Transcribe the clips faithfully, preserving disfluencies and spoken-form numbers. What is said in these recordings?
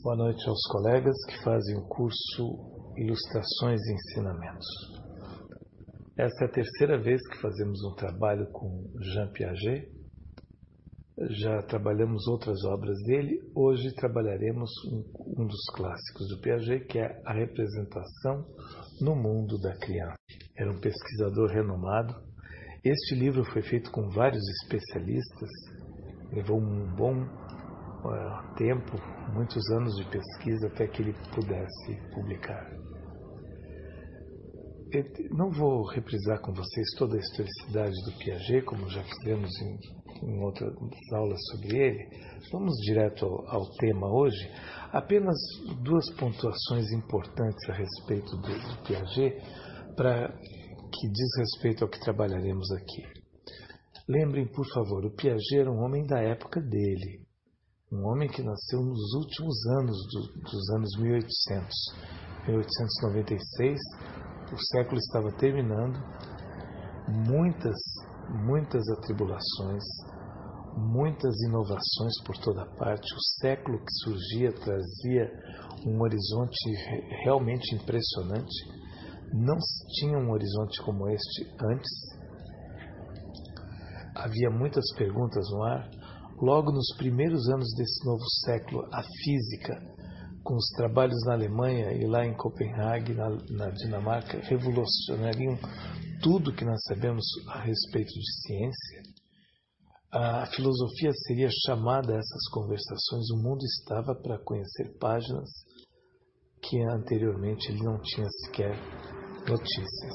Boa noite aos colegas que fazem o curso Ilustrações e Ensinamentos. Essa é a terceira vez que fazemos um trabalho com Jean Piaget. Já trabalhamos outras obras dele. Hoje trabalharemos um, um dos clássicos do Piaget, que é A Representação no Mundo da Criança. Era um pesquisador renomado. Este livro foi feito com vários especialistas. Levou um bom uh, tempo, muitos anos de pesquisa até que ele pudesse publicar. Eu não vou reprisar com vocês toda a historicidade do Piaget, como já fizemos em, em outras aulas sobre ele. Vamos direto ao, ao tema hoje. Apenas duas pontuações importantes a respeito do, do Piaget, para que diz respeito ao que trabalharemos aqui. Lembrem, por favor, o Piaget era um homem da época dele. Um homem que nasceu nos últimos anos do, dos anos mil e oitocentos. mil oitocentos e noventa e seis, o século estava terminando, muitas, muitas atribulações, muitas inovações por toda parte. O século que surgia trazia um horizonte realmente impressionante. Não se tinha um horizonte como este antes. Havia muitas perguntas no ar. Logo nos primeiros anos desse novo século, a física, com os trabalhos na Alemanha e lá em Copenhague, na, na Dinamarca, revolucionariam tudo que nós sabemos a respeito de ciência. A filosofia seria chamada a essas conversações. O mundo estava para conhecer páginas que anteriormente ele não tinha sequer notícias.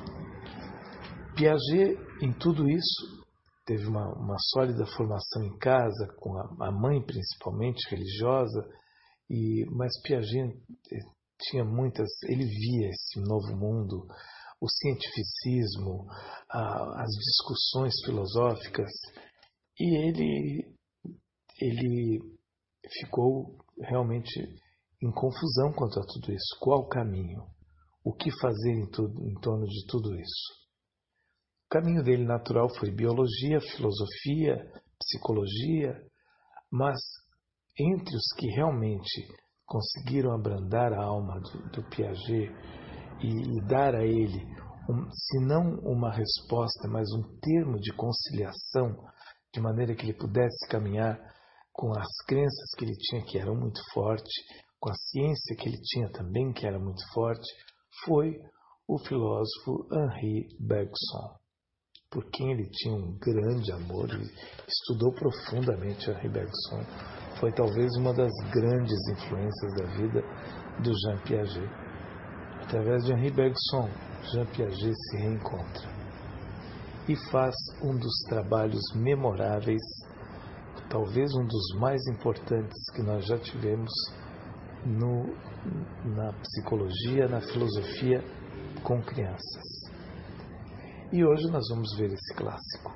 Piaget, em tudo isso, teve uma, uma sólida formação em casa, com a, a mãe principalmente religiosa, e, mas Piaget tinha muitas, ele via esse novo mundo, o cientificismo, a, as discussões filosóficas, e ele, ele ficou realmente em confusão quanto a tudo isso. Qual o caminho? O que fazer em, tudo, em torno de tudo isso? O caminho dele natural foi biologia, filosofia, psicologia, mas entre os que realmente conseguiram abrandar a alma do, do Piaget e, e dar a ele, um, se não uma resposta, mas um termo de conciliação, de maneira que ele pudesse caminhar com as crenças que ele tinha, que eram muito fortes, com a ciência que ele tinha também, que era muito forte, foi o filósofo Henri Bergson, por quem ele tinha um grande amor. Ele estudou profundamente Henri Bergson. Foi talvez uma das grandes influências da vida do Jean Piaget. Através de Henri Bergson, Jean Piaget se reencontra e faz um dos trabalhos memoráveis, talvez um dos mais importantes que nós já tivemos no, na psicologia, na filosofia com crianças. E hoje nós vamos ver esse clássico.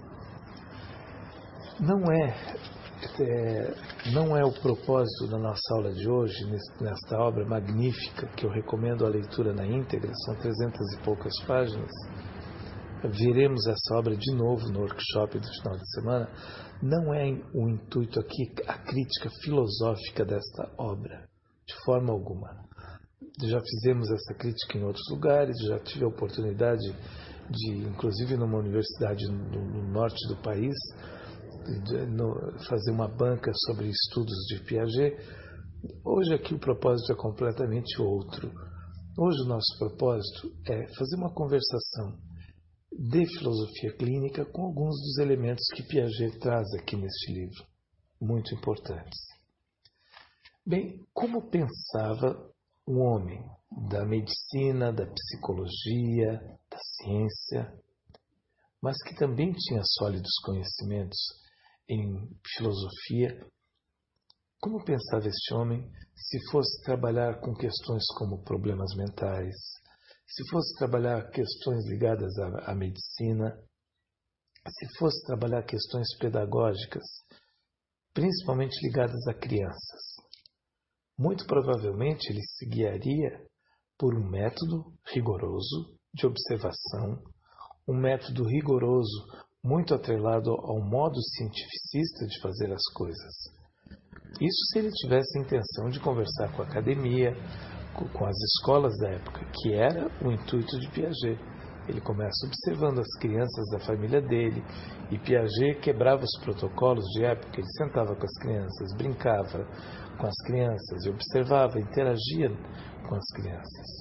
Não é, é, não é o propósito da nossa aula de hoje, nesta obra magnífica, que eu recomendo a leitura na íntegra, são trezentas e poucas páginas. Veremos essa obra de novo no workshop do final de semana. Não é o intuito aqui a crítica filosófica desta obra, de forma alguma. Já fizemos essa crítica em outros lugares, já tive a oportunidade de, inclusive numa universidade no, no norte do país, de, no, fazer uma banca sobre estudos de Piaget. Hoje aqui o propósito é completamente outro. Hoje o nosso propósito é fazer uma conversação de filosofia clínica com alguns dos elementos que Piaget traz aqui neste livro, muito importantes. Bem, como pensava um homem da medicina, da psicologia, da ciência, mas que também tinha sólidos conhecimentos em filosofia, como pensava este homem se fosse trabalhar com questões como problemas mentais, se fosse trabalhar questões ligadas à, à medicina, se fosse trabalhar questões pedagógicas, principalmente ligadas a crianças? Muito provavelmente ele se guiaria por um método rigoroso de observação, um método rigoroso muito atrelado ao modo cientificista de fazer as coisas. Isso se ele tivesse a intenção de conversar com a academia, com as escolas da época, que era o intuito de Piaget. Ele começa observando as crianças da família dele, e Piaget quebrava os protocolos de época. Ele sentava com as crianças, brincava com as crianças, e observava, interagia com as crianças.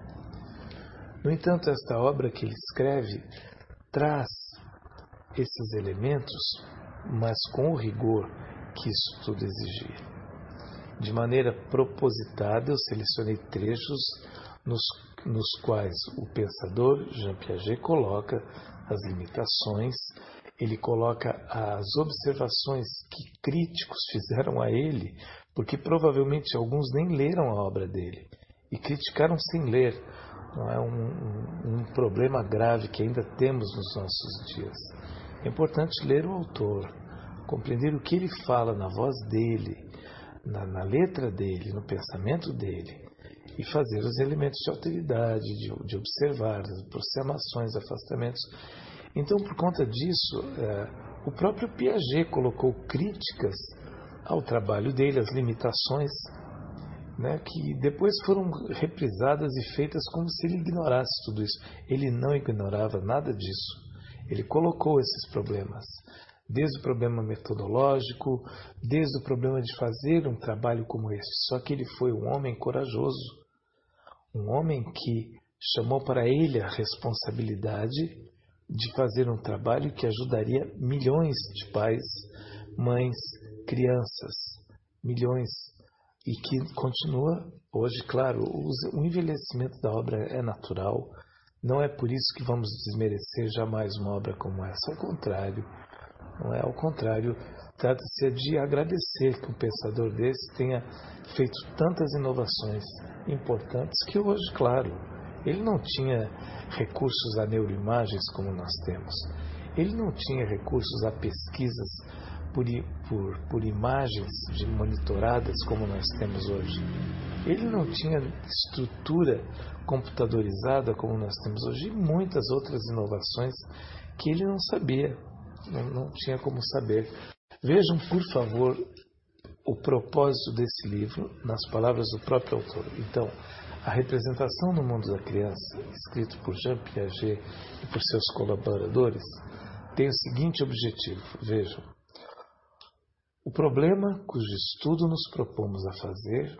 No entanto, esta obra que ele escreve traz esses elementos, mas com o rigor que isso tudo exigia. De maneira propositada, eu selecionei trechos nos, nos quais o pensador Jean Piaget coloca as limitações, ele coloca as observações que críticos fizeram a ele, porque provavelmente alguns nem leram a obra dele e criticaram sem ler. Não é um, um, um problema grave que ainda temos nos nossos dias. É importante ler o autor, compreender o que ele fala na voz dele, na, na letra dele, no pensamento dele, e fazer os elementos de alteridade, de, de observar, as aproximações, afastamentos. Então, por conta disso, é, o próprio Piaget colocou críticas ao trabalho dele, as limitações, né, que depois foram reprisadas e feitas como se ele ignorasse tudo isso. Ele não ignorava nada disso. Ele colocou esses problemas, desde o problema metodológico, desde o problema de fazer um trabalho como esse. Só que ele foi um homem corajoso, um homem que chamou para ele a responsabilidade de fazer um trabalho que ajudaria milhões de pais, mães, crianças, milhões, e que continua hoje. Claro, o envelhecimento da obra é natural, não é por isso que vamos desmerecer jamais uma obra como essa, ao contrário, não é ao contrário, trata-se de agradecer que um pensador desse tenha feito tantas inovações importantes que hoje, claro, ele não tinha recursos a neuroimagens como nós temos, ele não tinha recursos a pesquisas por, por, por imagens de monitoradas como nós temos hoje. Ele não tinha estrutura computadorizada como nós temos hoje, e muitas outras inovações que ele não sabia, não, não tinha como saber. Vejam, por favor, o propósito desse livro nas palavras do próprio autor. Então, a representação no mundo da criança, escrito por Jean Piaget e por seus colaboradores, tem o seguinte objetivo, vejam. O problema cujo estudo nos propomos a fazer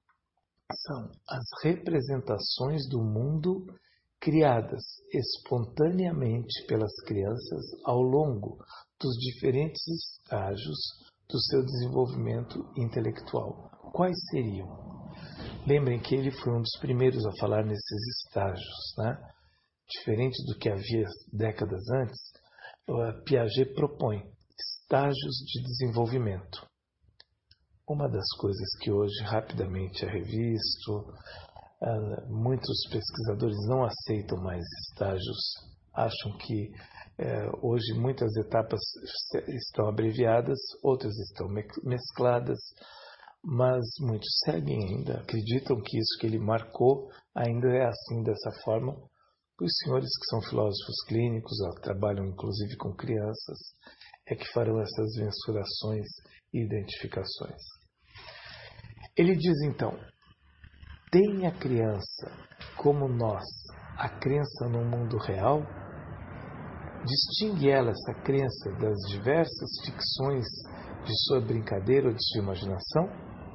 são as representações do mundo criadas espontaneamente pelas crianças ao longo dos diferentes estágios do seu desenvolvimento intelectual. Quais seriam? Lembrem que ele foi um dos primeiros a falar nesses estágios, né? Diferente do que havia décadas antes, Piaget propõe estágios de desenvolvimento. Uma das coisas que hoje rapidamente é revisto, muitos pesquisadores não aceitam mais estágios, acham que hoje muitas etapas estão abreviadas, outras estão mescladas, mas muitos seguem ainda, acreditam que isso que ele marcou ainda é assim, dessa forma. Os senhores que são filósofos clínicos, que trabalham inclusive com crianças, é que farão essas mensurações e identificações. Ele diz então, tem a criança, como nós, a crença no mundo real? Distingue ela, essa crença, das diversas ficções de sua brincadeira ou de sua imaginação?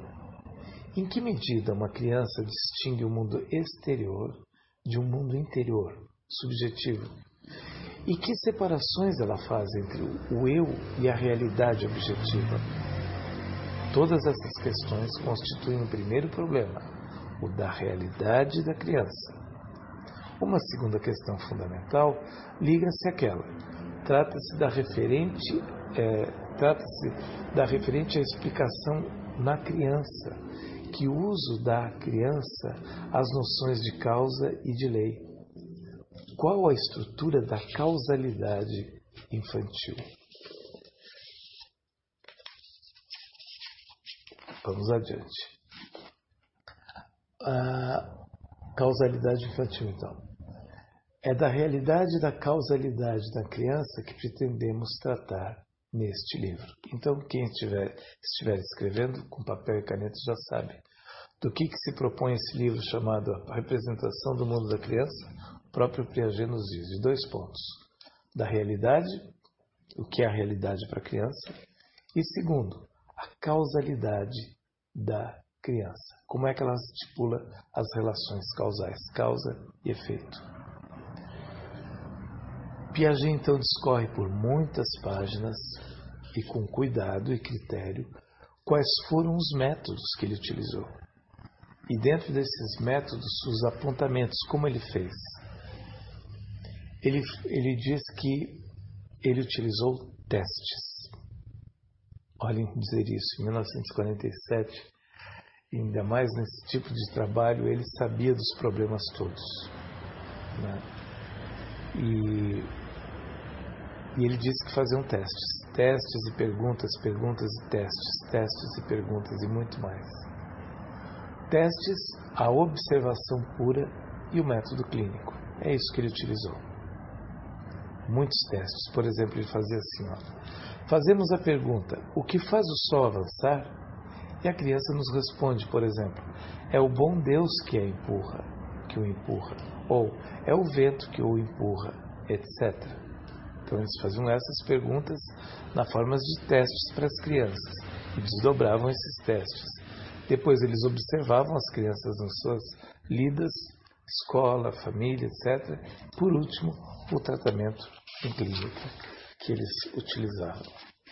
Em que medida uma criança distingue o mundo exterior de um mundo interior, subjetivo? E que separações ela faz entre o eu e a realidade objetiva? Todas essas questões constituem o primeiro problema, o da realidade da criança. Uma segunda questão fundamental liga-se àquela. Trata-se da referente, é, trata-se da referente à explicação na criança, que o uso dá à criança as noções de causa e de lei. Qual a estrutura da causalidade infantil? Vamos adiante. A causalidade infantil, então. É da realidade da causalidade da criança que pretendemos tratar neste livro. Então, quem estiver, estiver escrevendo com papel e caneta já sabe do que, que se propõe esse livro chamado A Representação do Mundo da Criança. O próprio Piaget nos diz, de dois pontos: da realidade, o que é a realidade para a criança, e segundo, a causalidade da criança. Como é que ela estipula as relações causais, causa e efeito. Piaget então discorre por muitas páginas e com cuidado e critério quais foram os métodos que ele utilizou. E dentro desses métodos, os apontamentos, como ele fez. Ele, ele diz que ele utilizou testes. Olhem dizer isso, em mil novecentos e quarenta e sete, ainda mais nesse tipo de trabalho, ele sabia dos problemas todos, né? E, e ele disse que faziam testes, testes e perguntas, perguntas e testes, testes e perguntas e muito mais. Testes, a observação pura e o método clínico. É isso que ele utilizou. Muitos testes. Por exemplo, ele fazia assim, ó. Fazemos a pergunta, o que faz o Sol avançar? E a criança nos responde, por exemplo, é o bom Deus que a empurra, que o empurra. Ou é o vento que o empurra, etcétera. Então eles faziam essas perguntas na forma de testes para as crianças e desdobravam esses testes. Depois eles observavam as crianças nas suas lidas, escola, família, etcétera. Por último, o tratamento em clínica que eles utilizavam.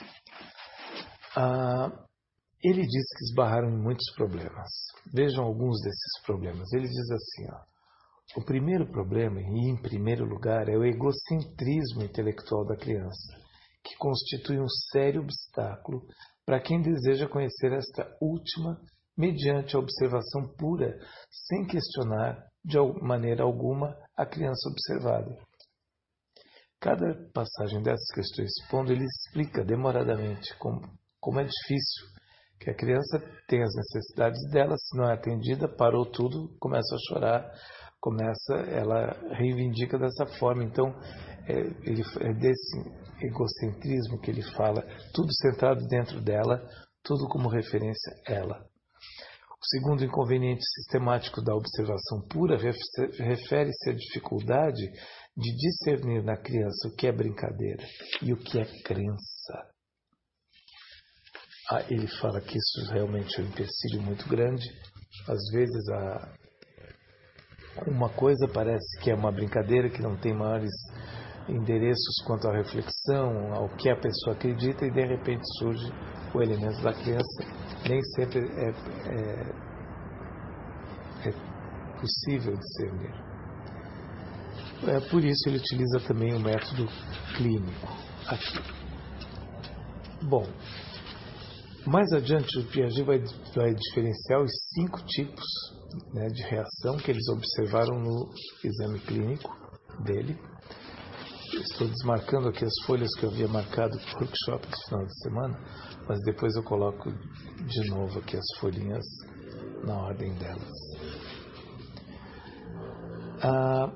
Ah, ele diz que esbarraram em muitos problemas. Vejam alguns desses problemas. Ele diz assim, ó, o primeiro problema, e em primeiro lugar, é o egocentrismo intelectual da criança, que constitui um sério obstáculo para quem deseja conhecer esta última mediante a observação pura, sem questionar de maneira alguma a criança observada. Cada passagem dessas questões expondo, ele explica demoradamente como, como é difícil, que a criança tem as necessidades dela, se não é atendida, parou tudo, começa a chorar, começa, ela reivindica dessa forma. Então, é, ele, é desse egocentrismo que ele fala, tudo centrado dentro dela, tudo como referência ela. O segundo inconveniente sistemático da observação pura refere-se à dificuldade de discernir na criança o que é brincadeira e o que é crença. Ah, ele fala que isso realmente é um empecilho muito grande. Às vezes a... uma coisa parece que é uma brincadeira, que não tem maiores endereços quanto à reflexão, ao que a pessoa acredita, e de repente surge o elemento da crença. Nem sempre é, é, é possível discernir. É, por isso ele utiliza também o método clínico aqui. Bom, mais adiante o Piaget vai, vai diferenciar os cinco tipos, né, de reação que eles observaram no exame clínico dele. Estou desmarcando aqui as folhas que eu havia marcado para o workshop de final de semana, mas depois eu coloco de novo aqui as folhinhas na ordem delas. Ah,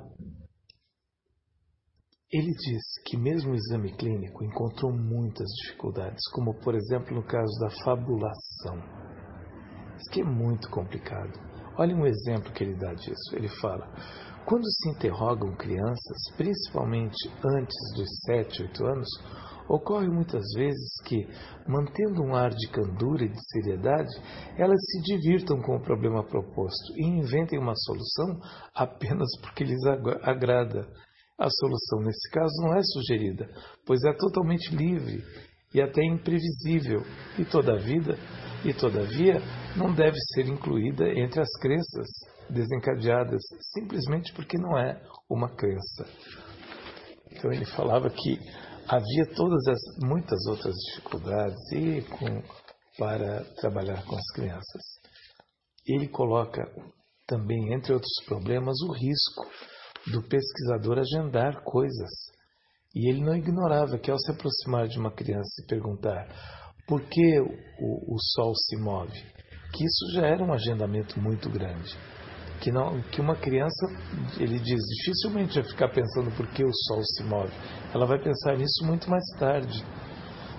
ele diz que mesmo o exame clínico encontrou muitas dificuldades, como por exemplo no caso da fabulação. Isso que é muito complicado. Olha um exemplo que ele dá disso. Ele fala: quando se interrogam crianças, principalmente antes dos sete, oito anos, ocorre muitas vezes que, mantendo um ar de candura e de seriedade, elas se divirtam com o problema proposto e inventem uma solução apenas porque lhes agrada. A solução, nesse caso, não é sugerida, pois é totalmente livre e até imprevisível, e todavia, e todavia não deve ser incluída entre as crenças desencadeadas, simplesmente porque não é uma crença. Então ele falava que havia todas as muitas outras dificuldades e com, para trabalhar com as crianças. Ele coloca também, entre outros problemas, o risco do pesquisador agendar coisas. E ele não ignorava que, ao se aproximar de uma criança e perguntar por que o, o Sol se move, que isso já era um agendamento muito grande. Que, não, que uma criança, ele diz, dificilmente vai ficar pensando por que o Sol se move. Ela vai pensar nisso muito mais tarde.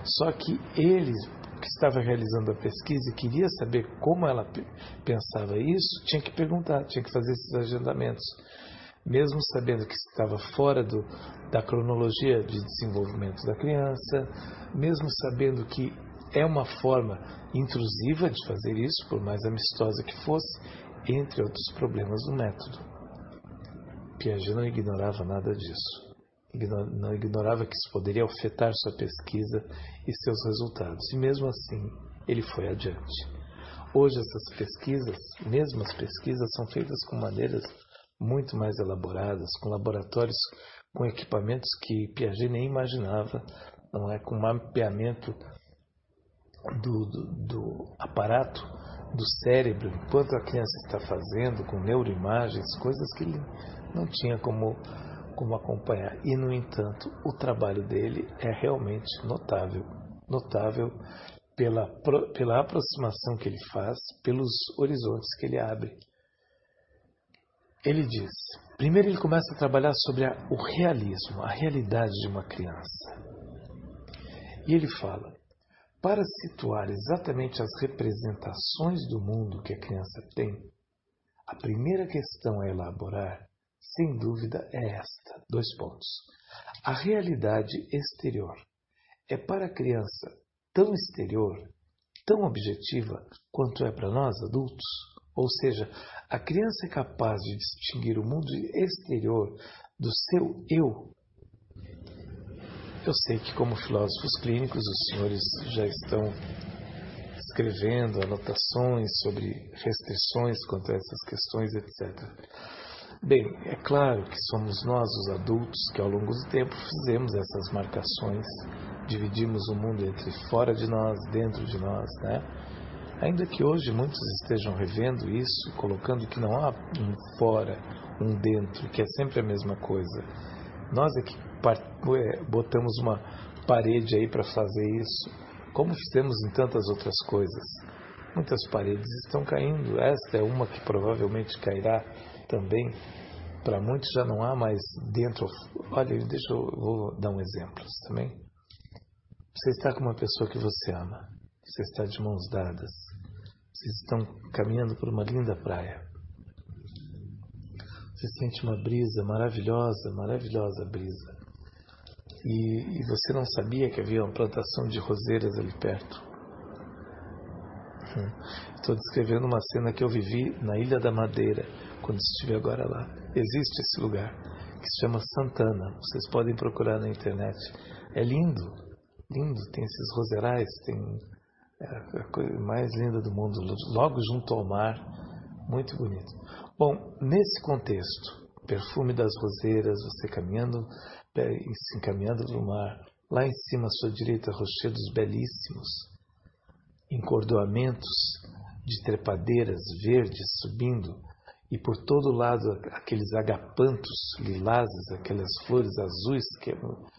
Só que ele, que estava realizando a pesquisa e queria saber como ela pensava isso, tinha que perguntar, tinha que fazer esses agendamentos. Mesmo sabendo que estava fora do, da cronologia de desenvolvimento da criança, mesmo sabendo que é uma forma intrusiva de fazer isso, por mais amistosa que fosse, entre outros problemas do método. Piaget não ignorava nada disso. Não ignorava que isso poderia afetar sua pesquisa e seus resultados. E mesmo assim, ele foi adiante. Hoje essas pesquisas, mesmo as pesquisas, são feitas com maneiras muito mais elaboradas, com laboratórios, com equipamentos que Piaget nem imaginava, não é? Com mapeamento do, do, do aparato do cérebro, enquanto a criança está fazendo, com neuroimagens, coisas que ele não tinha como, como acompanhar. E, no entanto, o trabalho dele é realmente notável, notável pela, pela aproximação que ele faz, pelos horizontes que ele abre. Ele diz, primeiro ele começa a trabalhar sobre a, o realismo, a realidade de uma criança. E ele fala, para situar exatamente as representações do mundo que a criança tem, a primeira questão a elaborar, sem dúvida, é esta, dois pontos. A realidade exterior é para a criança tão exterior, tão objetiva, quanto é para nós adultos? Ou seja, a criança é capaz de distinguir o mundo exterior do seu eu. Eu sei que, como filósofos clínicos, os senhores já estão escrevendo anotações sobre restrições quanto a essas questões, etcétera. Bem, é claro que somos nós, os adultos, que ao longo do tempo fizemos essas marcações, dividimos o mundo entre fora de nós, dentro de nós, né? Ainda que hoje muitos estejam revendo isso, colocando que não há um fora, um dentro, que é sempre a mesma coisa. Nós é que botamos uma parede aí para fazer isso, como fizemos em tantas outras coisas. Muitas paredes estão caindo, esta é uma que provavelmente cairá também. Para muitos já não há mais dentro. Olha, deixa eu vou dar um exemplo também. Você está com uma pessoa que você ama. Você está de mãos dadas. Vocês estão caminhando por uma linda praia. Você sente uma brisa maravilhosa, maravilhosa brisa. E, e você não sabia que havia uma plantação de roseiras ali perto. Hum. Estou descrevendo uma cena que eu vivi na Ilha da Madeira, quando estive agora lá. Existe esse lugar, que se chama Santana. Vocês podem procurar na internet. É lindo, lindo. Tem esses roseirais, tem... É a coisa mais linda do mundo, logo junto ao mar, muito bonito. Bom, nesse contexto, perfume das roseiras, você caminhando, se encaminhando no mar, lá em cima à sua direita, rochedos belíssimos, encordoamentos de trepadeiras verdes subindo, e por todo lado aqueles agapantos lilazes, aquelas flores azuis, que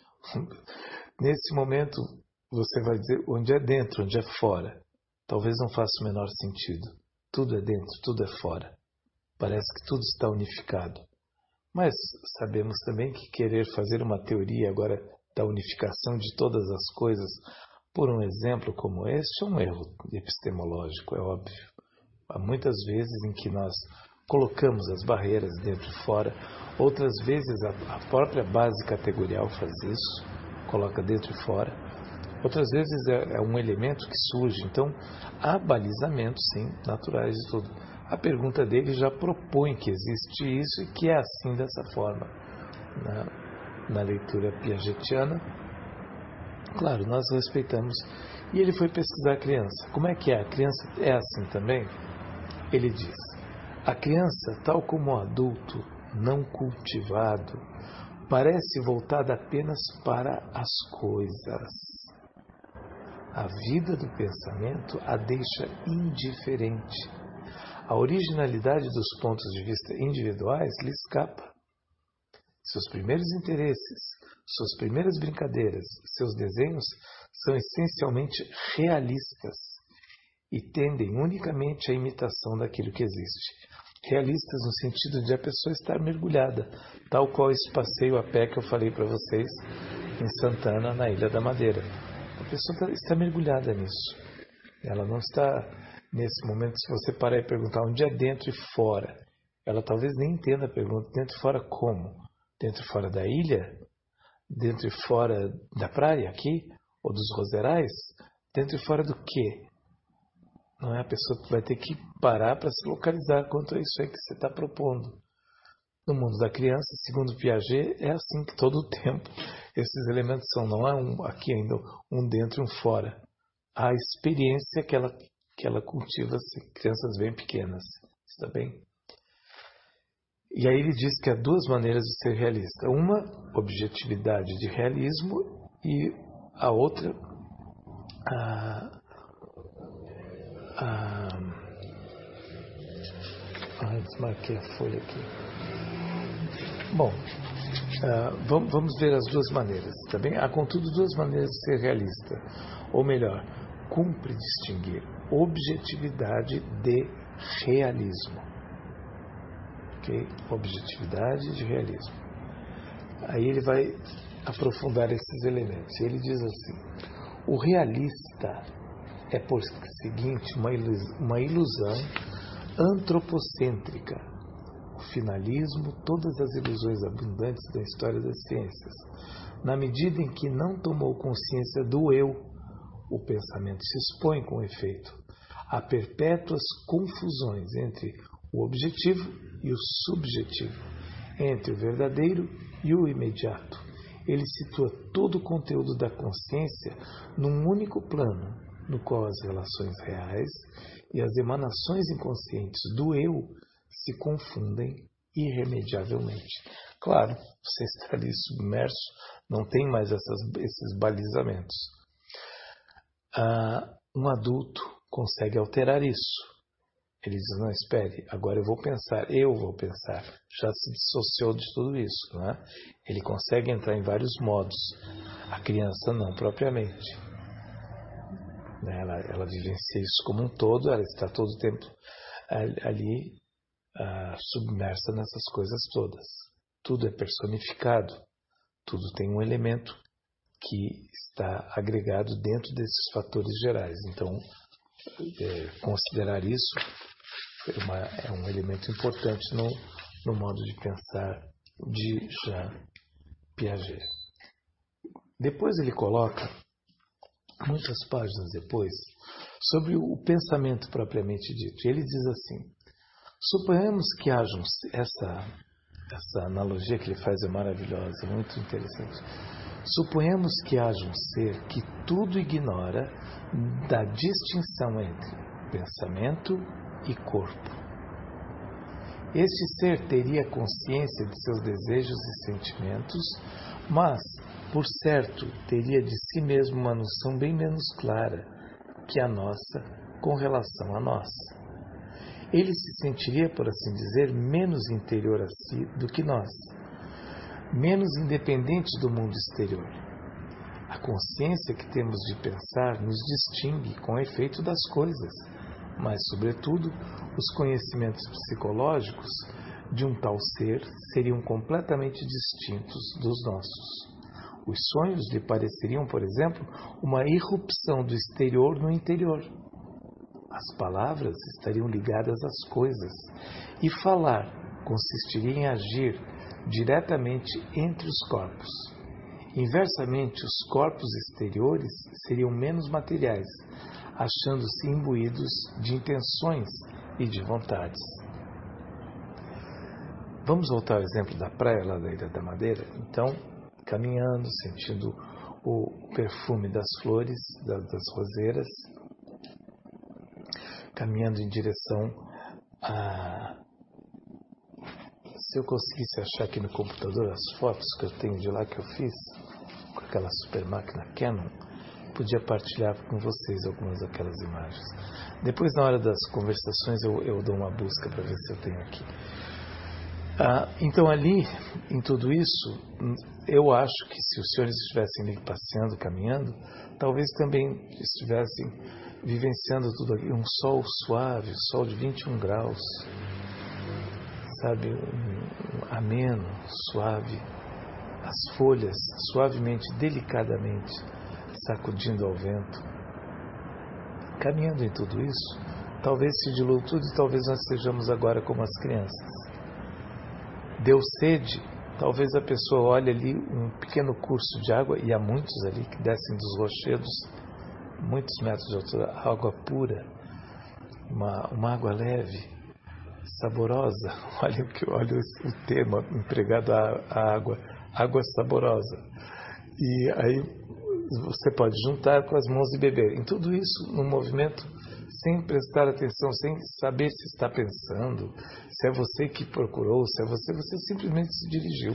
nesse momento você vai dizer onde é dentro, onde é fora. Talvez não faça o menor sentido. Tudo é dentro, tudo é fora. Parece que tudo está unificado. Mas sabemos também que querer fazer uma teoria agora da unificação de todas as coisas por um exemplo como este é um erro epistemológico, é óbvio. Há muitas vezes em que nós colocamos as barreiras dentro e fora, outras vezes a, a própria base categorial faz isso, coloca dentro e fora. Outras vezes é, é um elemento que surge. Então, há balizamentos, sim, naturais de tudo. A pergunta dele já propõe que existe isso e que é assim, dessa forma. Na, na leitura piagetiana, claro, nós respeitamos. E ele foi pesquisar a criança. Como é que é? A criança é assim também? Ele diz, a criança, tal como o adulto não cultivado, parece voltada apenas para as coisas. A vida do pensamento a deixa indiferente. A originalidade dos pontos de vista individuais lhe escapa. Seus primeiros interesses, suas primeiras brincadeiras, seus desenhos são essencialmente realistas e tendem unicamente à imitação daquilo que existe. Realistas no sentido de a pessoa estar mergulhada, tal qual esse passeio a pé que eu falei para vocês em Santana, na Ilha da Madeira. A pessoa tá, está mergulhada nisso. Ela não está, nesse momento, se você parar e perguntar onde é dentro e fora, ela talvez nem entenda a pergunta. Dentro e fora como? Dentro e fora da ilha? Dentro e fora da praia aqui? Ou dos roserais? Dentro e fora do quê? Não é? A pessoa vai ter que parar para se localizar quanto a isso aí que você está propondo. No mundo da criança, segundo Piaget, é assim que todo o tempo esses elementos são. Não há um, aqui ainda um dentro e um fora. Há a experiência que ela, que ela cultiva se crianças bem pequenas. Está bem? E aí ele diz que há duas maneiras de ser realista. Uma, objetividade de realismo, e a outra, a, a, ah, desmarquei a folha aqui. Bom, uh, vamos, vamos ver as duas maneiras, tá bem? Há, contudo, duas maneiras de ser realista. Ou melhor, cumpre distinguir objetividade de realismo. Ok? Objetividade de realismo. Aí ele vai aprofundar esses elementos. Ele diz assim: o realista é, por seguinte, uma ilusão, uma ilusão antropocêntrica. O finalismo, todas as ilusões abundantes da história das ciências. Na medida em que não tomou consciência do eu, o pensamento se expõe com efeito a perpétuas confusões entre o objetivo e o subjetivo, entre o verdadeiro e o imediato. Ele situa todo o conteúdo da consciência num único plano, no qual as relações reais e as emanações inconscientes do eu se confundem irremediavelmente. Claro, você está ali submerso, não tem mais essas, esses balizamentos. Ah, um adulto consegue alterar isso. Ele diz: não, espere, agora eu vou pensar, eu vou pensar. Já se dissociou de tudo isso, não é? Ele consegue entrar em vários modos. A criança não propriamente. Ela, ela vivencia isso como um todo, ela está todo o tempo ali uh, submersa nessas coisas todas. Tudo é personificado, tudo tem um elemento que está agregado dentro desses fatores gerais. Então, é, considerar isso é, uma, é um elemento importante no, no modo de pensar de Jean Piaget. Depois ele coloca, muitas páginas depois, sobre o pensamento propriamente dito. Ele diz assim: suponhamos que haja um, essa, essa analogia que ele faz é maravilhosa, muito interessante. Suponhamos que haja um ser que tudo ignora da distinção entre pensamento e corpo. Este ser teria consciência de seus desejos e sentimentos, mas, por certo, teria de si mesmo uma noção bem menos clara que a nossa com relação a nós. Ele se sentiria, por assim dizer, menos interior a si do que nós, menos independente do mundo exterior. A consciência que temos de pensar nos distingue com o efeito das coisas, mas, sobretudo, os conhecimentos psicológicos de um tal ser seriam completamente distintos dos nossos. Os sonhos lhe pareceriam, por exemplo, uma irrupção do exterior no interior. As palavras estariam ligadas às coisas, e falar consistiria em agir diretamente entre os corpos. Inversamente, os corpos exteriores seriam menos materiais, achando-se imbuídos de intenções e de vontades. Vamos voltar ao exemplo da praia lá da Ilha da Madeira? Então, caminhando, sentindo o perfume das flores, das roseiras, caminhando em direção a... Se eu conseguisse achar aqui no computador as fotos que eu tenho de lá que eu fiz, com aquela super máquina Canon, podia partilhar com vocês algumas daquelas imagens. Depois, na hora das conversações, eu, eu dou uma busca para ver se eu tenho aqui. Ah, então, ali, em tudo isso, eu acho que se os senhores estivessem ali passeando, caminhando, talvez também estivessem vivenciando tudo aqui. Um sol suave, sol de vinte e um graus, sabe, um, um ameno, suave, as folhas suavemente, delicadamente, sacudindo ao vento. Caminhando em tudo isso, talvez se dilua tudo e talvez nós sejamos agora como as crianças. Deu sede, talvez a pessoa olhe ali um pequeno curso de água, e há muitos ali que descem dos rochedos, muitos metros de altura, água pura, uma, uma água leve, saborosa. Olha, olha o termo empregado à água, água saborosa. E aí você pode juntar com as mãos e beber. Em tudo isso, no movimento, sem prestar atenção, sem saber se está pensando, se é você que procurou, se é você, você simplesmente se dirigiu.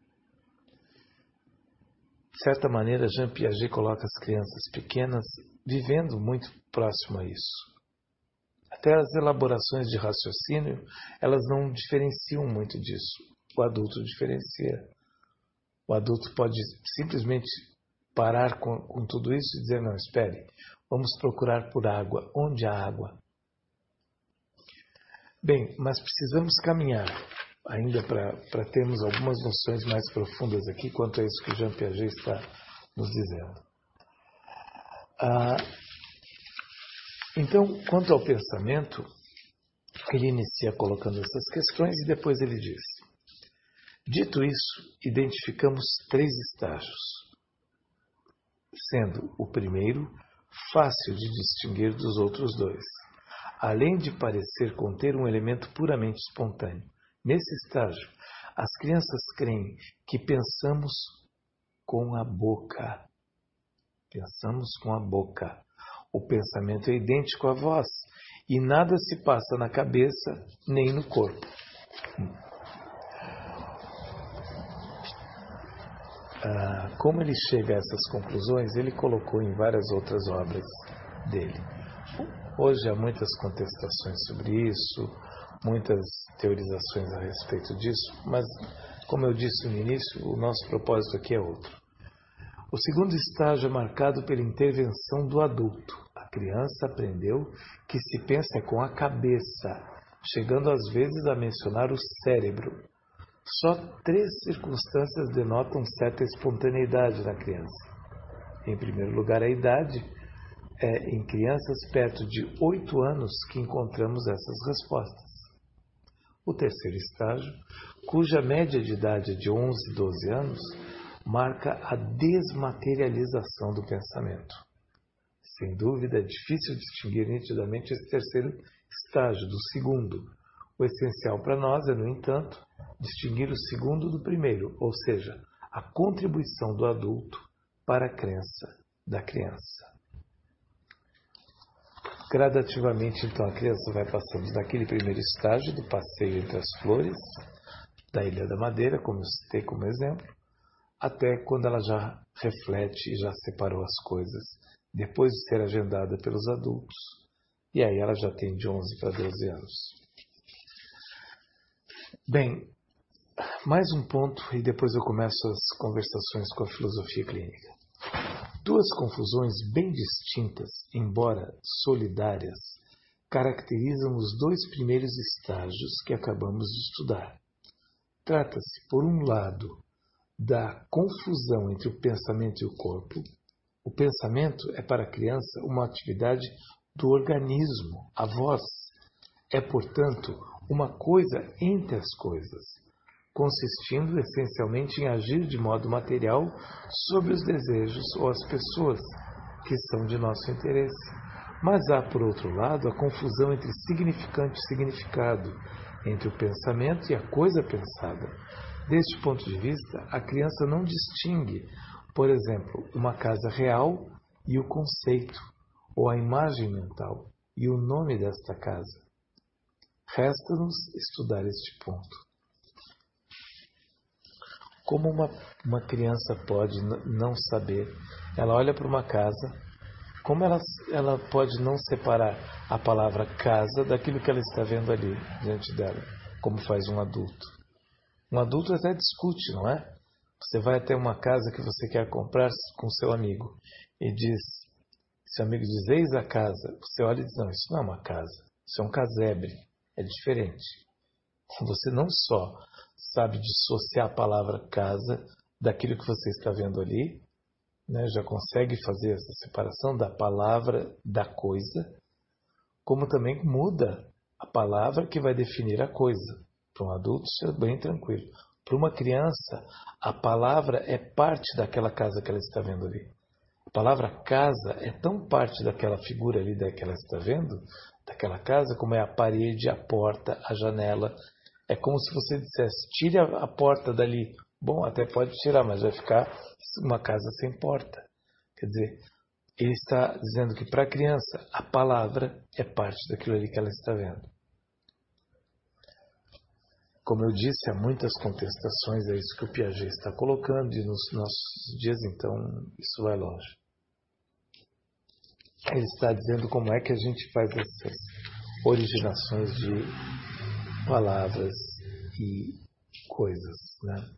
De certa maneira, Jean Piaget coloca as crianças pequenas vivendo muito próximo a isso. Até as elaborações de raciocínio, elas não diferenciam muito disso. O adulto diferencia. O adulto pode simplesmente parar com, com tudo isso e dizer, não, espere, vamos procurar por água. Onde há água? Bem, mas precisamos caminhar ainda para termos algumas noções mais profundas aqui quanto a isso que Jean Piaget está nos dizendo. Ah, então, quanto ao pensamento, ele inicia colocando essas questões e depois ele diz: dito isso, identificamos três estágios, sendo o primeiro fácil de distinguir dos outros dois, além de parecer conter um elemento puramente espontâneo. Nesse estágio, as crianças creem que pensamos com a boca. Pensamos com a boca. O pensamento é idêntico à voz, e nada se passa na cabeça nem no corpo. Ah, como ele chega a essas conclusões, ele colocou em várias outras obras dele. Hoje há muitas contestações sobre isso, muitas teorizações a respeito disso, mas, como eu disse no início, o nosso propósito aqui é outro. O segundo estágio é marcado pela intervenção do adulto. A criança aprendeu que se pensa com a cabeça, chegando às vezes a mencionar o cérebro. Só três circunstâncias denotam certa espontaneidade na criança. Em primeiro lugar, a idade. É em crianças perto de oito anos que encontramos essas respostas. O terceiro estágio, cuja média de idade é de onze, doze anos, marca a desmaterialização do pensamento. Sem dúvida, é difícil distinguir nitidamente esse terceiro estágio do segundo. O essencial para nós é, no entanto, distinguir o segundo do primeiro, ou seja, a contribuição do adulto para a crença da criança. Gradativamente, então, a criança vai passando daquele primeiro estágio do passeio entre as flores, da Ilha da Madeira, como eu citei como exemplo, até quando ela já reflete e já separou as coisas, depois de ser agendada pelos adultos, e aí ela já tem de onze para doze anos. Bem, mais um ponto e depois eu começo as conversações com a filosofia clínica. Duas confusões bem distintas, embora solidárias, caracterizam os dois primeiros estágios que acabamos de estudar. Trata-se, por um lado, da confusão entre o pensamento e o corpo. O pensamento é para a criança uma atividade do organismo. A voz é, portanto, uma coisa entre as coisas, consistindo essencialmente em agir de modo material sobre os desejos ou as pessoas que são de nosso interesse. Mas há, por outro lado, a confusão entre significante e significado, entre o pensamento e a coisa pensada. Deste ponto de vista, a criança não distingue, por exemplo, uma casa real e o conceito, ou a imagem mental e o nome desta casa. Resta-nos estudar este ponto. Como uma, uma criança pode n- não saber? Ela olha para uma casa, como ela, ela pode não separar a palavra casa daquilo que ela está vendo ali diante dela, como faz um adulto? Um adulto até discute, não é? Você vai até uma casa que você quer comprar com seu amigo e diz, seu amigo diz, eis a casa. Você olha e diz, não, isso não é uma casa, isso é um casebre, é diferente. Você não só sabe dissociar a palavra casa daquilo que você está vendo ali, né, já consegue fazer essa separação da palavra da coisa, como também muda a palavra que vai definir a coisa. Para um adulto isso é bem tranquilo. Para uma criança, a palavra é parte daquela casa que ela está vendo ali. A palavra casa é tão parte daquela figura ali que ela está vendo, daquela casa, como é a parede, a porta, a janela. É como se você dissesse, tire a porta dali. Bom, até pode tirar, mas vai ficar uma casa sem porta. Quer dizer, ele está dizendo que para a criança a palavra é parte daquilo ali que ela está vendo. Como eu disse, há muitas contestações a isso que o Piaget está colocando e nos nossos dias, então, isso vai longe. Ele está dizendo como é que a gente faz essas originações de palavras e coisas, né?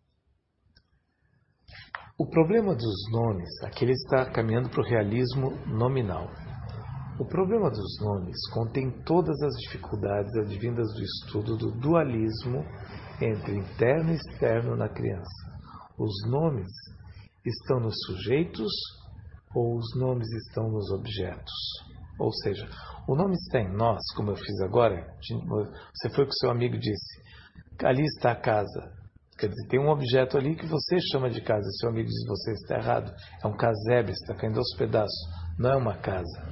O problema dos nomes, aqui ele está caminhando para o realismo nominal. O problema dos nomes contém todas as dificuldades advindas do estudo do dualismo entre interno e externo na criança. Os nomes estão nos sujeitos ou os nomes estão nos objetos? Ou seja, o nome está em nós, como eu fiz agora. Você foi com seu amigo e disse, ali está a casa. Quer dizer, tem um objeto ali que você chama de casa. Seu amigo diz, você está errado. É um casebre, está caindo aos pedaços. Não é uma casa.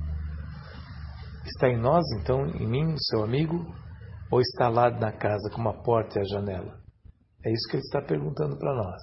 Está em nós, então, em mim, no seu amigo? Ou está lá na casa, como a porta e a janela? É isso que ele está perguntando para nós.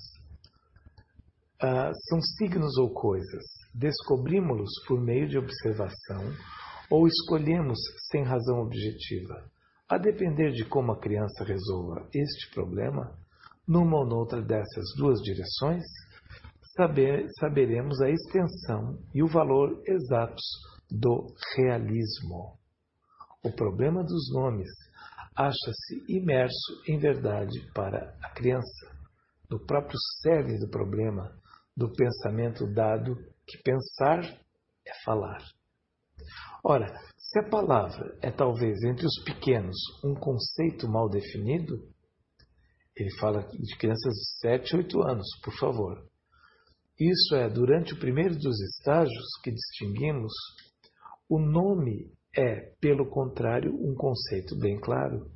Ah, são signos ou coisas. Descobrimos-los por meio de observação ou escolhemos sem razão objetiva. A depender de como a criança resolva este problema, numa ou noutra dessas duas direções, saber, saberemos a extensão e o valor exatos do realismo. O problema dos nomes acha-se imerso em verdade para a criança, no próprio cerne do problema, do pensamento dado que pensar é falar. Ora, se a palavra é talvez entre os pequenos um conceito mal definido, ele fala de crianças de sete, oito anos, por favor. Isso é, durante o primeiro dos estágios que distinguimos, o nome é, pelo contrário, um conceito bem claro.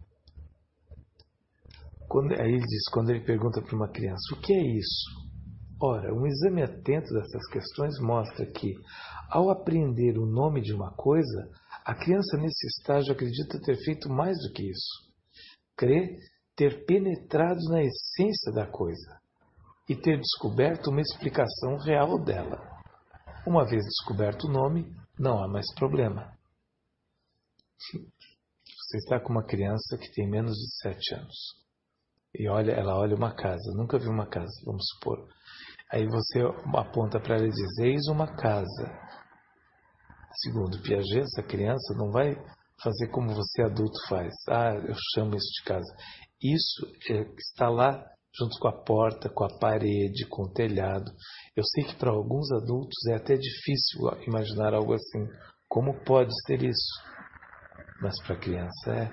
Quando, aí ele diz, quando ele pergunta para uma criança, o que é isso? Ora, um exame atento dessas questões mostra que, ao apreender o nome de uma coisa, a criança nesse estágio acredita ter feito mais do que isso. Crê ter penetrado na essência da coisa e ter descoberto uma explicação real dela. Uma vez descoberto o nome, não há mais problema. Você está com uma criança que tem menos de sete anos e olha, ela olha uma casa, nunca viu uma casa, vamos supor. Aí você aponta para ela e diz, eis uma casa. Segundo Piaget, essa criança não vai fazer como você adulto faz. Ah, eu chamo isso de casa. Isso é, está lá junto com a porta, com a parede, com o telhado. Eu sei que para alguns adultos é até difícil imaginar algo assim. Como pode ser isso? Mas para a criança é.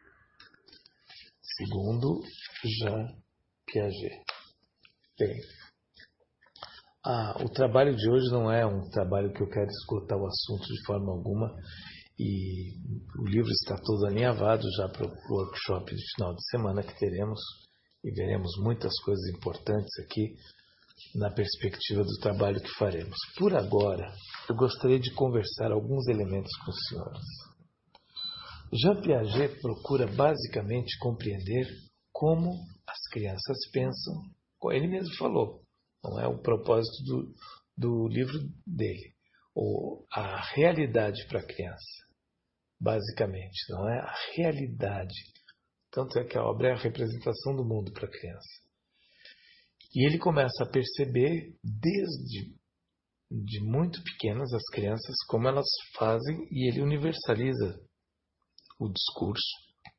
Segundo Jean Piaget. Bem, ah, o trabalho de hoje não é um trabalho que eu quero esgotar o assunto de forma alguma. E o livro está todo alinhavado já para o workshop de final de semana que teremos. E veremos muitas coisas importantes aqui na perspectiva do trabalho que faremos. Por agora, eu gostaria de conversar alguns elementos com os senhores. Jean Piaget procura basicamente compreender como as crianças pensam. Ele mesmo falou, não é o propósito do, do livro dele. Ou a realidade para a criança, basicamente, não é? A realidade. Tanto é que a obra é a representação do mundo para a criança. E ele começa a perceber, desde de muito pequenas, as crianças, como elas fazem, e ele universaliza o discurso,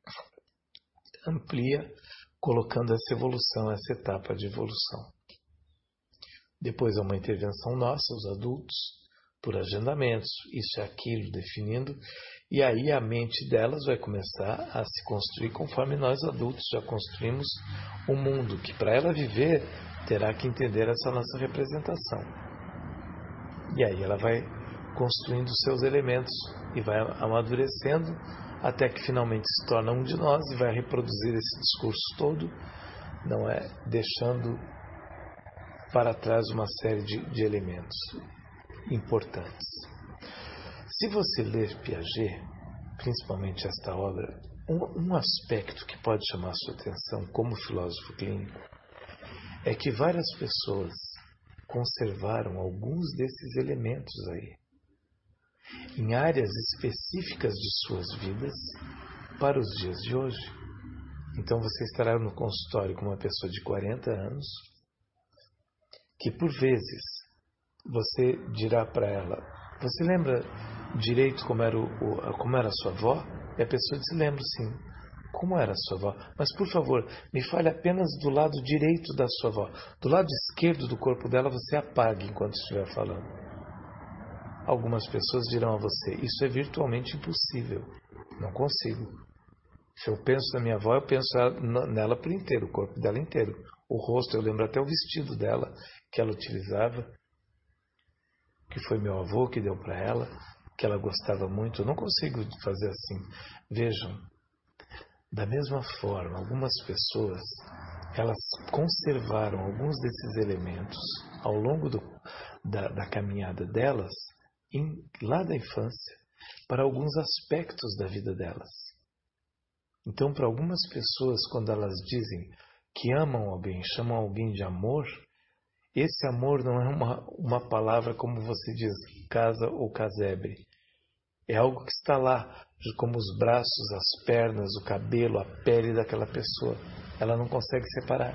amplia, colocando essa evolução, essa etapa de evolução. Depois é uma intervenção nossa, os adultos, por agendamentos, isso e aquilo, definindo, e aí a mente delas vai começar a se construir conforme nós adultos já construímos um mundo que para ela viver terá que entender essa nossa representação. E aí ela vai construindo os seus elementos e vai amadurecendo até que finalmente se torna um de nós e vai reproduzir esse discurso todo, não é? Deixando para trás uma série de, de elementos importantes. Se você ler Piaget, principalmente esta obra, um, um aspecto que pode chamar a sua atenção como filósofo clínico é que várias pessoas conservaram alguns desses elementos aí, em áreas específicas de suas vidas para os dias de hoje. Então você estará no consultório com uma pessoa de quarenta anos, que por vezes você dirá para ela: você lembra direito como era, o, o, como era a sua avó? E a pessoa diz: lembro sim. Como era a sua avó? Mas por favor, me fale apenas do lado direito da sua avó. Do lado esquerdo do corpo dela você apague enquanto estiver falando. Algumas pessoas dirão a você: isso é virtualmente impossível. Não consigo. Se eu penso na minha avó, eu penso nela por inteiro, o corpo dela inteiro. O rosto, eu lembro até o vestido dela que ela utilizava, que foi meu avô que deu para ela, que ela gostava muito. Eu não consigo fazer assim. Vejam, da mesma forma, algumas pessoas, elas conservaram alguns desses elementos ao longo do, da, da caminhada delas, em, lá da infância, para alguns aspectos da vida delas. Então, para algumas pessoas, quando elas dizem que amam alguém, chamam alguém de amor, esse amor não é uma, uma palavra como você diz, casa ou casebre. É algo que está lá, como os braços, as pernas, o cabelo, a pele daquela pessoa. Ela não consegue separar.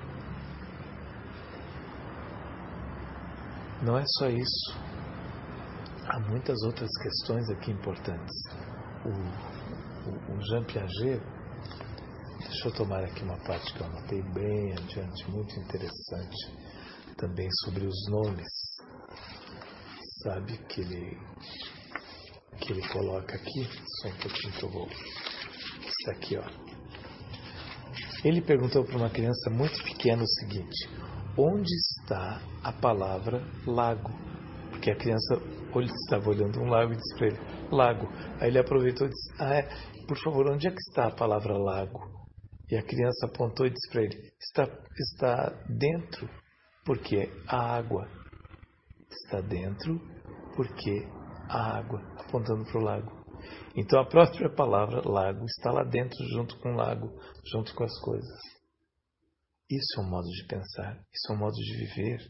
Não é só isso. Há muitas outras questões aqui importantes. O, o, o Jean Piaget, deixa eu tomar aqui uma parte que eu anotei bem adiante, muito interessante, também sobre os nomes. Sabe que ele, que ele coloca aqui, só um pouquinho que eu vou... Isso aqui, ó. Ele perguntou para uma criança muito pequena o seguinte: onde está a palavra lago? Porque a criança estava olhando um lago e disse para ele: lago. Aí ele aproveitou e disse: ah, é, por favor, onde é que está a palavra lago? E a criança apontou e disse para ele: está, está dentro, porque a água. Está dentro, porque a água, apontando para o lago. Então a própria palavra lago está lá dentro, junto com o lago, junto com as coisas. Isso é um modo de pensar, isso é um modo de viver.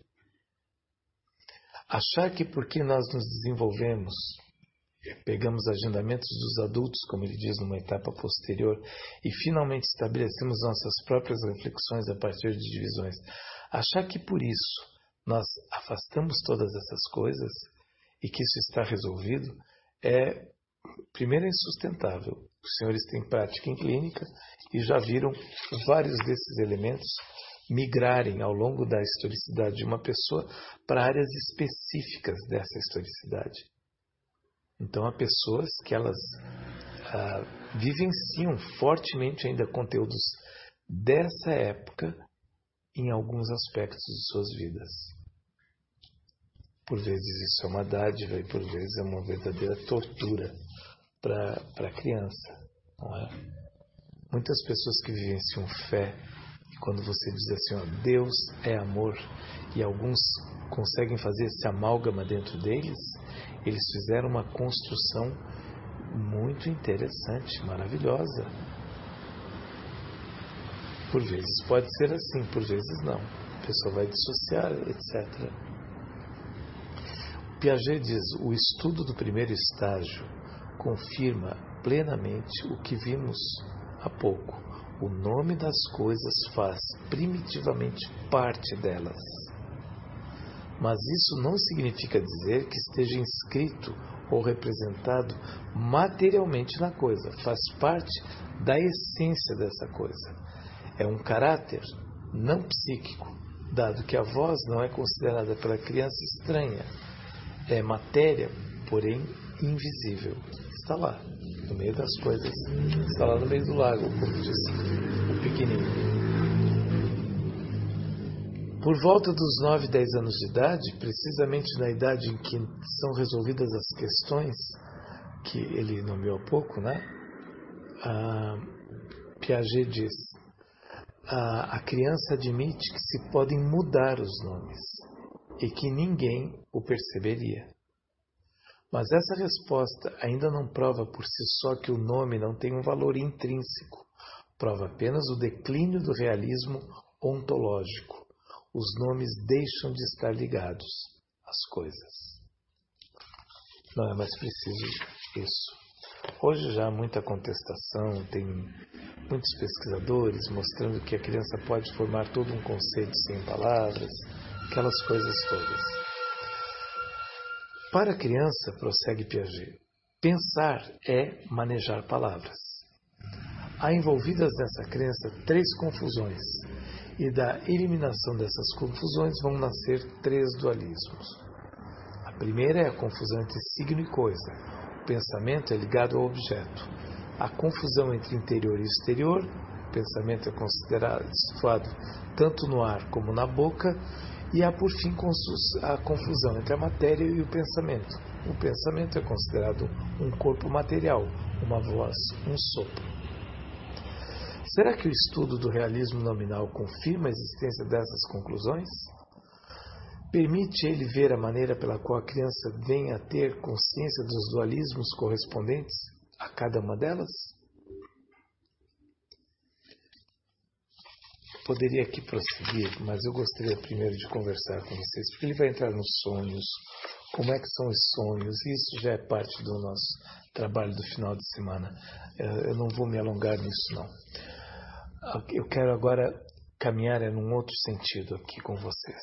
Achar que porque nós nos desenvolvemos, pegamos agendamentos dos adultos, como ele diz, numa etapa posterior, e finalmente estabelecemos nossas próprias reflexões a partir de divisões, achar que por isso nós afastamos todas essas coisas e que isso está resolvido, é, primeiro, é insustentável. Os senhores têm prática em clínica e já viram vários desses elementos migrarem ao longo da historicidade de uma pessoa para áreas específicas dessa historicidade. Então há pessoas que elas ah, vivenciam fortemente ainda conteúdos dessa época em alguns aspectos de suas vidas. Por vezes isso é uma dádiva e por vezes é uma verdadeira tortura para a criança, não é? Muitas pessoas que vivenciam fé, e quando você diz assim, ó, Deus é amor, e alguns conseguem fazer esse amálgama dentro deles, eles fizeram uma construção muito interessante, maravilhosa. Por vezes pode ser assim, por vezes não. A pessoa vai dissociar, etcétera. Piaget diz: o estudo do primeiro estágio confirma plenamente o que vimos há pouco. O nome das coisas faz primitivamente parte delas. Mas isso não significa dizer que esteja inscrito ou representado materialmente na coisa. Faz parte da essência dessa coisa. É um caráter não psíquico, dado que a voz não é considerada pela criança estranha. É matéria, porém invisível. Está lá, no meio das coisas. Está lá no meio do lago, como disse o pequenino. Por volta dos nove, dez anos de idade, precisamente na idade em que são resolvidas as questões que ele nomeou há pouco, né? Ah, Piaget diz: a, a criança admite que se podem mudar os nomes e que ninguém o perceberia. Mas essa resposta ainda não prova por si só que o nome não tem um valor intrínseco, prova apenas o declínio do realismo ontológico. Os nomes deixam de estar ligados às coisas. Não é mais preciso isso. Hoje já há muita contestação, tem muitos pesquisadores mostrando que a criança pode formar todo um conceito sem palavras, aquelas coisas todas. Para a criança, prossegue Piaget, pensar é manejar palavras. Há envolvidas nessa crença três confusões, e da eliminação dessas confusões vão nascer três dualismos. A primeira é a confusão entre signo e coisa. O pensamento é ligado ao objeto. A confusão entre interior e exterior. O pensamento é considerado situado tanto no ar como na boca. E há, por fim, a confusão entre a matéria e o pensamento. O pensamento é considerado um corpo material, uma voz, um sopro. Será que o estudo do realismo nominal confirma a existência dessas conclusões? Permite ele ver a maneira pela qual a criança vem a ter consciência dos dualismos correspondentes a cada uma delas? Poderia aqui prosseguir, mas eu gostaria primeiro de conversar com vocês, porque ele vai entrar nos sonhos, como é que são os sonhos, e isso já é parte do nosso trabalho do final de semana. Eu não vou me alongar nisso, não. Eu quero agora caminhar em um outro sentido aqui com vocês.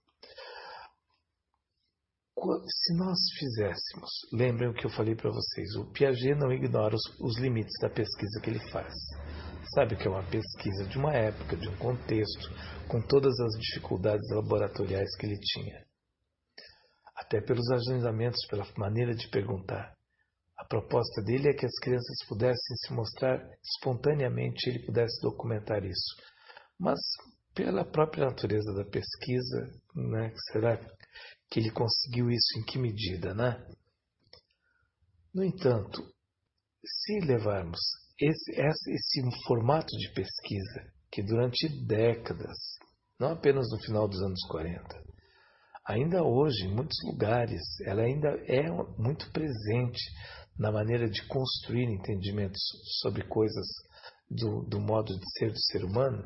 Se nós fizéssemos, lembrem o que eu falei para vocês, o Piaget não ignora os, os limites da pesquisa que ele faz. Sabe que é uma pesquisa de uma época, de um contexto, com todas as dificuldades laboratoriais que ele tinha. Até pelos agendamentos, pela maneira de perguntar. A proposta dele é que as crianças pudessem se mostrar espontaneamente, ele pudesse documentar isso. Mas, pela própria natureza da pesquisa, né, será que ele conseguiu isso em que medida, né? No entanto, se levarmos esse, esse, esse formato de pesquisa, que durante décadas, não apenas no final dos anos quarenta, ainda hoje, em muitos lugares, ela ainda é muito presente na maneira de construir entendimentos sobre coisas do, do modo de ser do ser humano.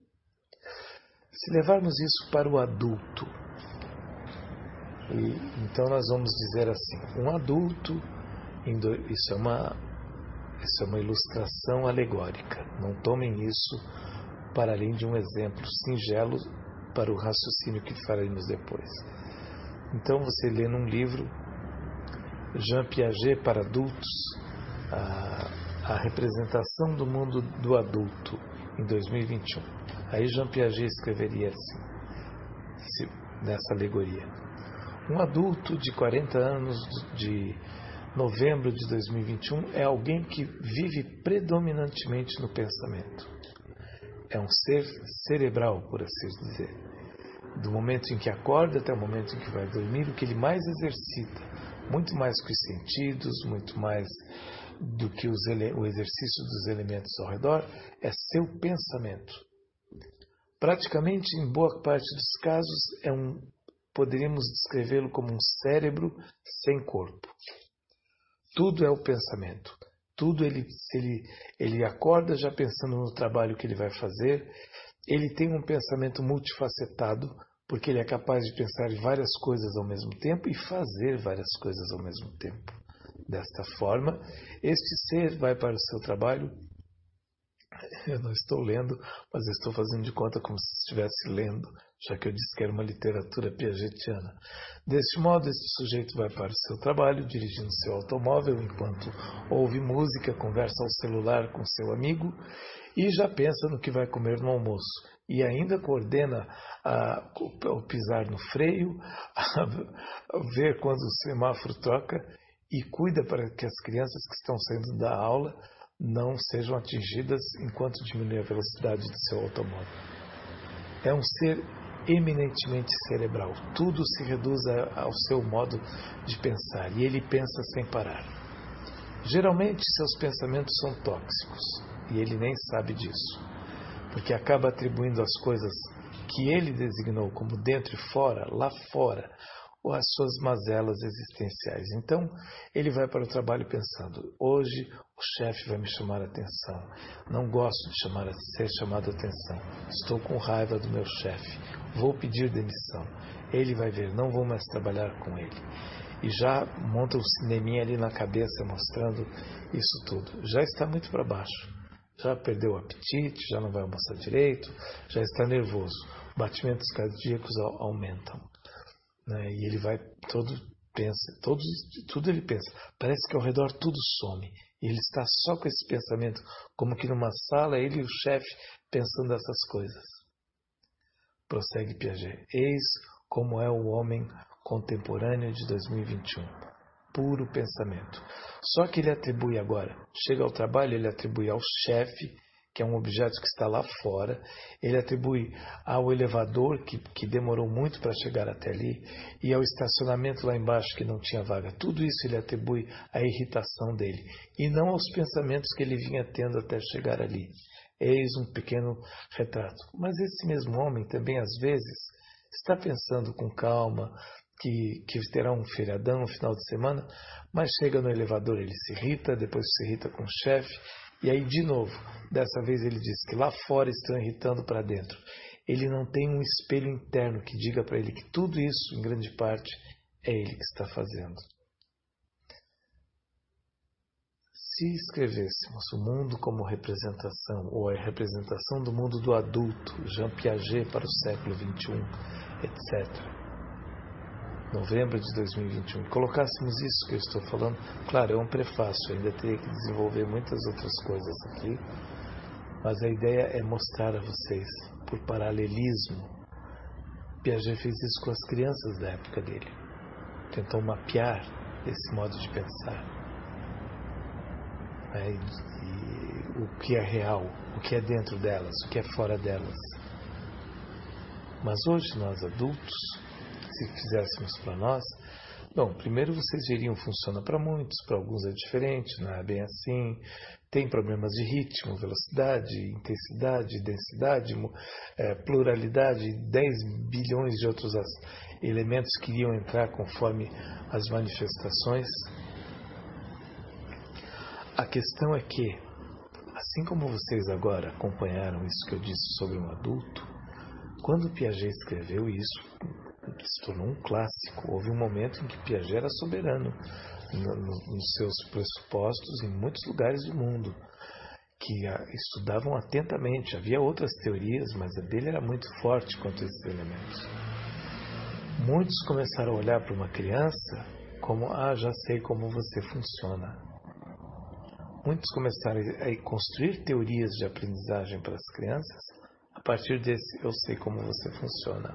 Se levarmos isso para o adulto, e, então nós vamos dizer assim, um adulto, isso é uma, isso é uma ilustração alegórica, não tomem isso para além de um exemplo singelo para o raciocínio que faremos depois. Então você lê num livro Jean Piaget para adultos, a, a representação do mundo do adulto em dois mil e vinte e um. Aí Jean Piaget escreveria assim, se, nessa alegoria. Um adulto de quarenta anos de novembro de dois mil e vinte e um é alguém que vive predominantemente no pensamento. É um ser cerebral, por assim dizer. Do momento em que acorda até o momento em que vai dormir, o que ele mais exercita, muito mais que os sentidos, muito mais do que os ele- o exercício dos elementos ao redor, é seu pensamento. Praticamente, em boa parte dos casos, é um, poderíamos descrevê-lo como um cérebro sem corpo. Tudo é o pensamento. Tudo ele, ele, ele acorda já pensando no trabalho que ele vai fazer. Ele tem um pensamento multifacetado, porque ele é capaz de pensar em várias coisas ao mesmo tempo e fazer várias coisas ao mesmo tempo. Desta forma, este ser vai para o seu trabalho. Eu não estou lendo, mas eu estou fazendo de conta como se estivesse lendo, já que eu disse que era uma literatura piagetiana. Deste modo, este sujeito vai para o seu trabalho, dirigindo seu automóvel, enquanto ouve música, conversa ao celular com seu amigo e já pensa no que vai comer no almoço. E ainda coordena a, o pisar no freio, a, a ver quando o semáforo troca e cuida para que as crianças que estão saindo da aula não sejam atingidas enquanto diminui a velocidade do seu automóvel. É um ser eminentemente cerebral. Tudo se reduz ao seu modo de pensar e ele pensa sem parar. Geralmente seus pensamentos são tóxicos e ele nem sabe disso, porque acaba atribuindo as coisas que ele designou como dentro e fora, lá fora, ou as suas mazelas existenciais. Então, ele vai para o trabalho pensando: hoje o chefe vai me chamar a atenção. Não gosto de chamar, ser chamado a atenção. Estou com raiva do meu chefe. Vou pedir demissão. Ele vai ver, não vou mais trabalhar com ele. E já monta um cineminha ali na cabeça mostrando isso tudo. Já está muito para baixo. Já perdeu o apetite, já não vai almoçar direito, já está nervoso. Batimentos cardíacos aumentam. Né? E ele vai, todo pensa, todo, tudo ele pensa. Parece que ao redor tudo some. E ele está só com esse pensamento, como que numa sala, ele e o chefe pensando essas coisas. Prossegue Piaget. Eis como é o homem contemporâneo de dois mil e vinte e um. Puro pensamento. Só que ele atribui agora, chega ao trabalho, ele atribui ao chefe, que é um objeto que está lá fora, ele atribui ao elevador, que, que demorou muito para chegar até ali, e ao estacionamento lá embaixo, que não tinha vaga. Tudo isso ele atribui à irritação dele, e não aos pensamentos que ele vinha tendo até chegar ali. Eis um pequeno retrato. Mas esse mesmo homem também, às vezes, está pensando com calma, que, que terá um feriadão no final de semana, mas chega no elevador, ele se irrita, depois se irrita com o chefe, e aí de novo, dessa vez ele diz que lá fora estão irritando para dentro. Ele não tem um espelho interno que diga para ele que tudo isso, em grande parte, é ele que está fazendo. Se escrevêssemos o mundo como representação, ou a representação do mundo do adulto, Jean Piaget para o século vinte e um, etcétera, novembro de dois mil e vinte e um, e colocássemos isso que eu estou falando, claro, é um prefácio, ainda teria que desenvolver muitas outras coisas aqui, mas a ideia é mostrar a vocês, por paralelismo, Piaget fez isso com as crianças da época dele, tentou mapear esse modo de pensar, né, e, e o que é real, o que é dentro delas, o que é fora delas. Mas hoje nós adultos, se fizéssemos para nós, bom, primeiro vocês veriam, funciona para muitos, para alguns é diferente, não é bem assim, tem problemas de ritmo, velocidade, intensidade, densidade, é, pluralidade, dez bilhões de outros elementos que iriam entrar conforme as manifestações. A questão é que, assim como vocês agora acompanharam isso que eu disse sobre um adulto, quando Piaget escreveu isso, que se tornou um clássico. Houve um momento em que Piaget era soberano no, no, nos seus pressupostos em muitos lugares do mundo, que a, estudavam atentamente. Havia outras teorias, mas a dele era muito forte quanto a esses elementos. Muitos começaram a olhar para uma criança como, ah, já sei como você funciona. Muitos começaram a construir teorias de aprendizagem para as crianças a partir desse, eu sei como você funciona.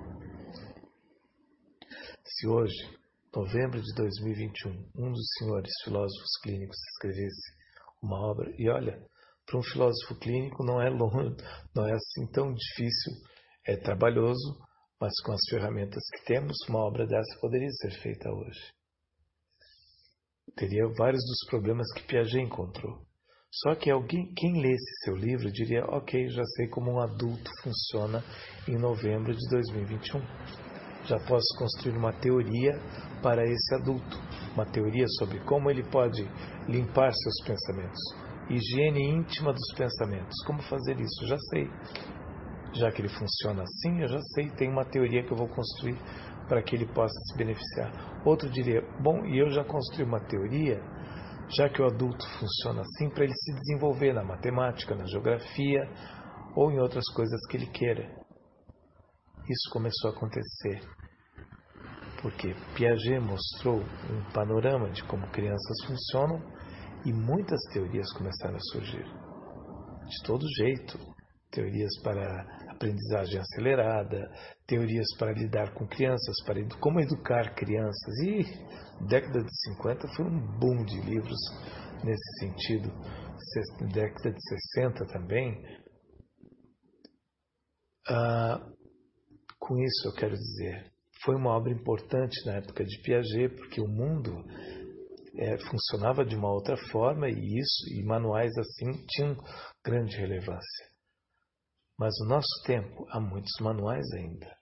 Se hoje, novembro de dois mil e vinte e um, um dos senhores filósofos clínicos escrevesse uma obra, e olha, para um filósofo clínico não é longe, não é assim tão difícil, é trabalhoso, mas com as ferramentas que temos, uma obra dessa poderia ser feita hoje. Teria vários dos problemas que Piaget encontrou. Só que alguém, quem lesse seu livro diria, ok, já sei como um adulto funciona em novembro de dois mil e vinte e um. Já posso construir uma teoria para esse adulto, uma teoria sobre como ele pode limpar seus pensamentos, higiene íntima dos pensamentos, como fazer isso, já sei. Já que ele funciona assim, eu já sei, tem uma teoria que eu vou construir para que ele possa se beneficiar. Outro diria, bom, e eu já construí uma teoria, já que o adulto funciona assim, para ele se desenvolver na matemática, na geografia ou em outras coisas que ele queira. Isso começou a acontecer porque Piaget mostrou um panorama de como crianças funcionam e muitas teorias começaram a surgir. De todo jeito, teorias para aprendizagem acelerada, teorias para lidar com crianças, para edu- como educar crianças. E década de cinquenta foi um boom de livros nesse sentido. Se- década de sessenta também. Ah, com isso eu quero dizer, foi uma obra importante na época de Piaget, porque o mundo é, funcionava de uma outra forma e isso, e manuais assim tinham grande relevância. Mas no nosso tempo há muitos manuais ainda.